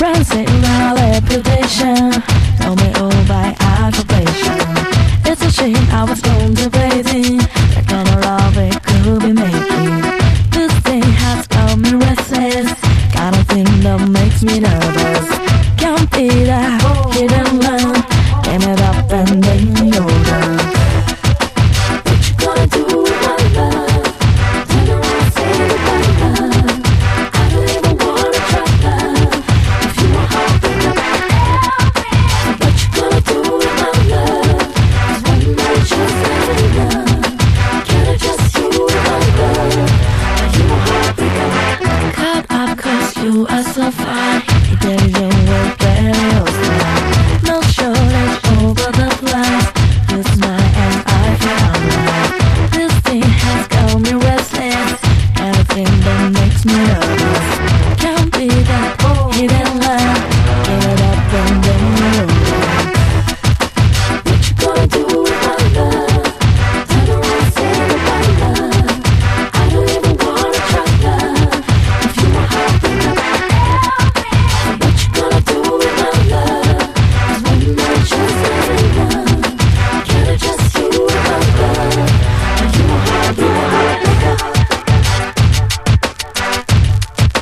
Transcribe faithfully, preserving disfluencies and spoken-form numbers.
Friends say my reputation told me all by aggravation. It's a shame I was contemplating that kind of love it could be making. This thing has got me restless, kind of thing that makes me nervous. Can't be that hidden love